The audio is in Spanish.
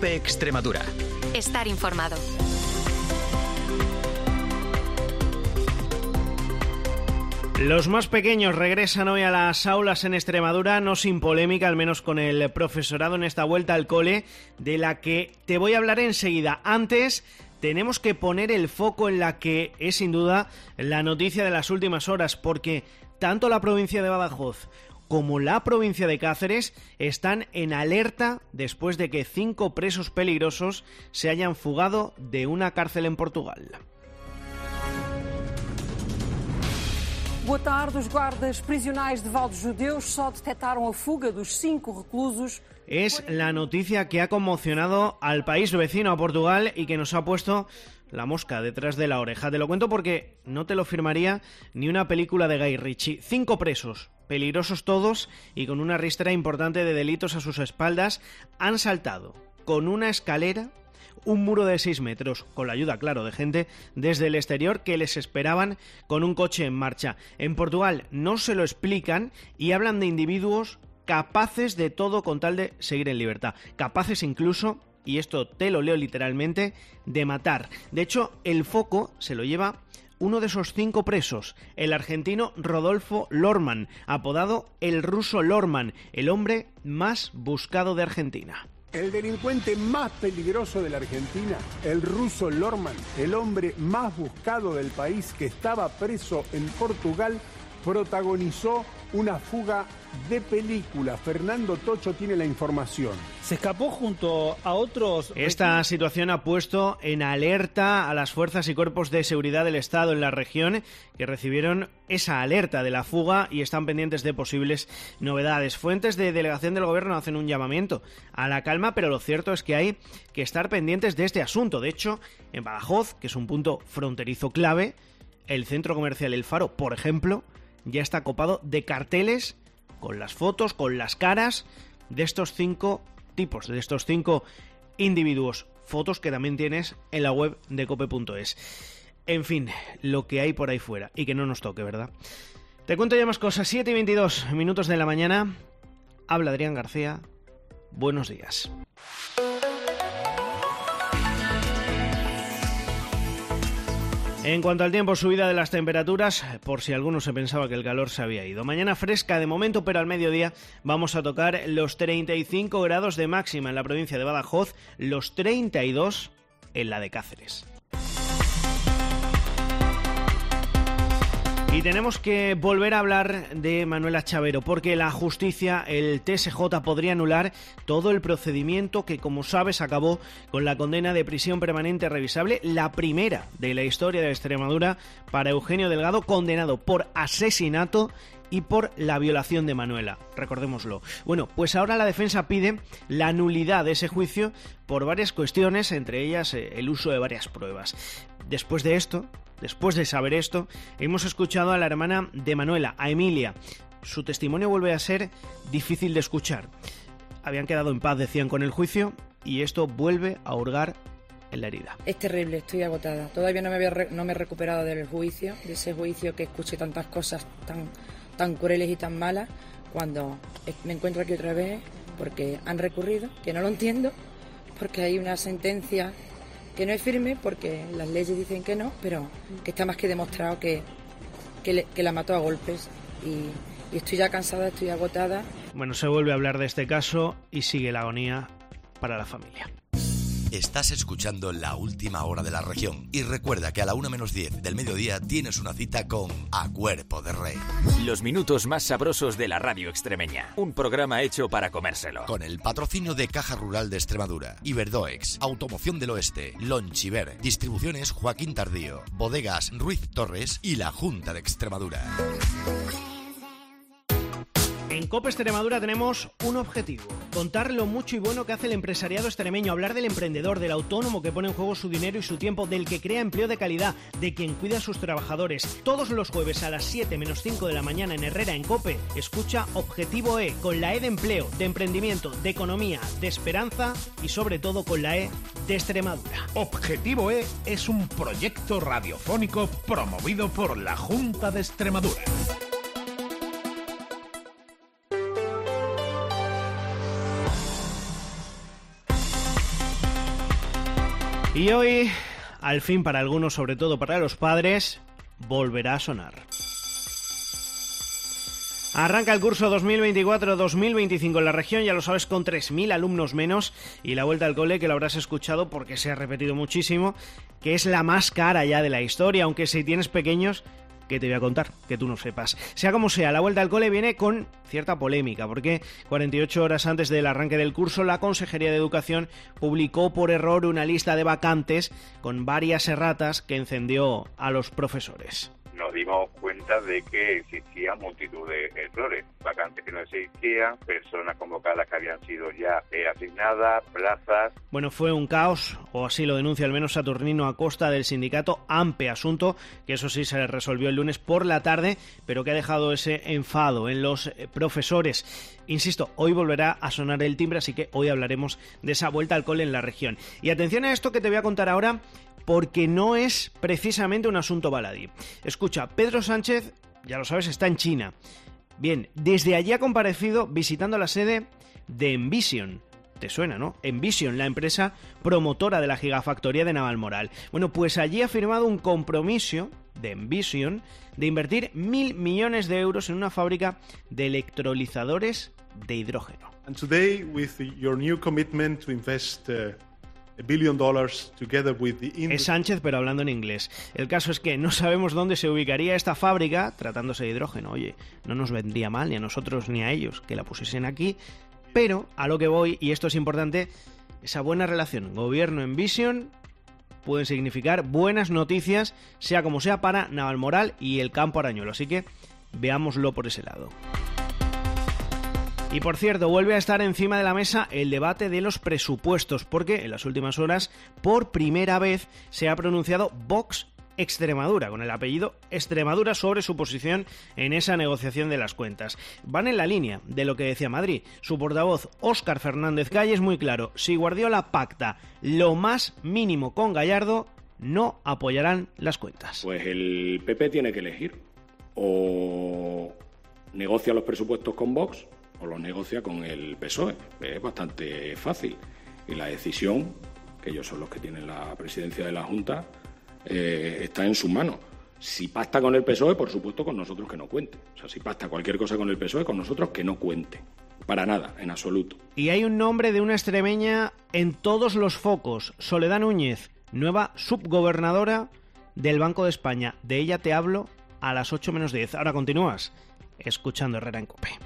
COPE Extremadura. Estar informado. Los más pequeños regresan hoy a las aulas en Extremadura, no sin polémica, al menos con el profesorado en esta vuelta al cole, de la que te voy a hablar enseguida. Antes, tenemos que poner el foco en la que es sin duda la noticia de las últimas horas, porque tanto la provincia de Badajoz como la provincia de Cáceres están en alerta después de que 5 presos peligrosos se hayan fugado de una cárcel en Portugal. Boa tarde. Os guardas prisionais de Val de Judeus só detectaram a fuga dos 5 reclusos. Es la noticia que ha conmocionado al país vecino, a Portugal, y que nos ha puesto la mosca detrás de la oreja. Te lo cuento porque no te lo firmaría ni una película de Guy Ritchie. 5 presos, peligrosos todos y con una ristra importante de delitos a sus espaldas, han saltado con una escalera un muro de 6 metros, con la ayuda, claro, de gente desde el exterior que les esperaban con un coche en marcha. En Portugal no se lo explican y hablan de individuos capaces de todo con tal de seguir en libertad. Capaces incluso, y esto te lo leo literalmente, de matar. De hecho, el foco se lo lleva uno de esos 5 presos, el argentino Rodolfo Lorman, apodado el ruso Lorman, el hombre más buscado de Argentina. El delincuente más peligroso de la Argentina, el ruso Lorman, el hombre más buscado del país que estaba preso en Portugal, protagonizó una fuga de película. Fernando Tocho tiene la información. Se escapó junto a otros... Esta situación ha puesto en alerta a las fuerzas y cuerpos de seguridad del Estado en la región, que recibieron esa alerta de la fuga y están pendientes de posibles novedades. Fuentes de delegación del gobierno hacen un llamamiento a la calma, pero lo cierto es que hay que estar pendientes de este asunto. De hecho, en Badajoz, que es un punto fronterizo clave, el centro comercial El Faro, por ejemplo, ya está copado de carteles con las fotos, con las caras de estos 5 tipos, de estos 5 individuos. Fotos que también tienes en la web de cope.es. En fin, lo que hay por ahí fuera y que no nos toque, ¿verdad? Te cuento ya más cosas. 7:22 de la mañana. Habla Adrián García. Buenos días. En cuanto al tiempo, subida de las temperaturas, por si alguno se pensaba que el calor se había ido. Mañana fresca de momento, pero al mediodía vamos a tocar los 35 grados de máxima en la provincia de Badajoz, los 32 en la de Cáceres. Y tenemos que volver a hablar de Manuela Chavero, porque la justicia, el TSJ, podría anular todo el procedimiento que, como sabes, acabó con la condena de prisión permanente revisable, la primera de la historia de Extremadura para Eugenio Delgado, condenado por asesinato y por la violación de Manuela, recordémoslo. Bueno, pues ahora la defensa pide la nulidad de ese juicio por varias cuestiones, entre ellas el uso de varias pruebas. Después de saber esto, hemos escuchado a la hermana de Manuela, a Emilia. Su testimonio vuelve a ser difícil de escuchar. Habían quedado en paz, decían, con el juicio, y esto vuelve a hurgar en la herida. Es terrible, estoy agotada. Todavía no me he recuperado del juicio, de ese juicio que escuché tantas cosas tan crueles y tan malas, cuando me encuentro aquí otra vez, porque han recurrido, que no lo entiendo, porque hay una sentencia que no es firme, porque las leyes dicen que no, pero que está más que demostrado que la mató a golpes, y estoy ya cansada, estoy agotada. Bueno, se vuelve a hablar de este caso y sigue la agonía para la familia. Estás escuchando La Última Hora de la Región. Y recuerda que a la 1:10 del mediodía tienes una cita con A Cuerpo de Rey. Los minutos más sabrosos de la radio extremeña. Un programa hecho para comérselo. Con el patrocinio de Caja Rural de Extremadura, Iberdoex, Automoción del Oeste, Lonchiver, Distribuciones Joaquín Tardío, Bodegas Ruiz Torres y la Junta de Extremadura. En COPE Extremadura tenemos un objetivo: contar lo mucho y bueno que hace el empresariado extremeño, hablar del emprendedor, del autónomo que pone en juego su dinero y su tiempo, del que crea empleo de calidad, de quien cuida a sus trabajadores. Todos los jueves a las 7:05 de la mañana en Herrera, en COPE, escucha Objetivo E, con la E de empleo, de emprendimiento, de economía, de esperanza y sobre todo con la E de Extremadura. Objetivo E es un proyecto radiofónico promovido por la Junta de Extremadura. Y hoy, al fin para algunos, sobre todo para los padres, volverá a sonar. Arranca el curso 2024-2025 en la región, ya lo sabes, con 3.000 alumnos menos, y la vuelta al cole, que lo habrás escuchado porque se ha repetido muchísimo, que es la más cara ya de la historia, aunque si tienes pequeños, ¿qué te voy a contar? Que tú no sepas. Sea como sea, la vuelta al cole viene con cierta polémica, porque 48 horas antes del arranque del curso, la Consejería de Educación publicó por error una lista de vacantes con varias erratas que encendió a los profesores. Nos dimos cuenta de que existían multitud de errores, vacantes que no existían, personas convocadas que habían sido ya asignadas, plazas. Bueno, fue un caos, o así lo denuncia al menos Saturnino Acosta del sindicato AMPE, asunto que eso sí se resolvió el lunes por la tarde, pero que ha dejado ese enfado en los profesores. Insisto, hoy volverá a sonar el timbre, así que hoy hablaremos de esa vuelta al cole en la región. Y atención a esto que te voy a contar ahora, porque no es precisamente un asunto baladí. Escucha, Pedro Sánchez, ya lo sabes, está en China. Bien, desde allí ha comparecido visitando la sede de Envision. ¿Te suena, no? Envision, la empresa promotora de la gigafactoría de Navalmoral. Bueno, pues allí ha firmado un compromiso de Envision de invertir 1.000 millones de euros en una fábrica de electrolizadores de hidrógeno. And today, with your new commitment to invest $1 billion together with the industry. Es Sánchez, pero hablando en inglés. El caso es que no sabemos dónde se ubicaría esta fábrica, tratándose de hidrógeno. Oye, no nos vendría mal ni a nosotros ni a ellos que la pusiesen aquí, pero a lo que voy, y esto es importante, esa buena relación gobierno-Envision pueden significar buenas noticias, sea como sea, para Navalmoral y el campo Arañuelo. Así que veámoslo por ese lado. Y por cierto, vuelve a estar encima de la mesa el debate de los presupuestos, porque en las últimas horas, por primera vez, se ha pronunciado Vox Extremadura, con el apellido Extremadura, sobre su posición en esa negociación de las cuentas. Van en la línea de lo que decía Madrid. Su portavoz, Óscar Fernández Calle, es muy claro. Si Guardiola pacta lo más mínimo con Gallardo, no apoyarán las cuentas. Pues el PP tiene que elegir. O negocia los presupuestos con Vox, o los negocia con el PSOE. Es bastante fácil. Y la decisión, que ellos son los que tienen la presidencia de la Junta, está en sus manos. Si pacta con el PSOE, por supuesto, con nosotros que no cuente. O sea, si pacta cualquier cosa con el PSOE, con nosotros que no cuente. Para nada, en absoluto. Y hay un nombre de una extremeña en todos los focos. Soledad Núñez, nueva subgobernadora del Banco de España. De ella te hablo a las 8 menos 10. Ahora continúas escuchando Herrera en COPE.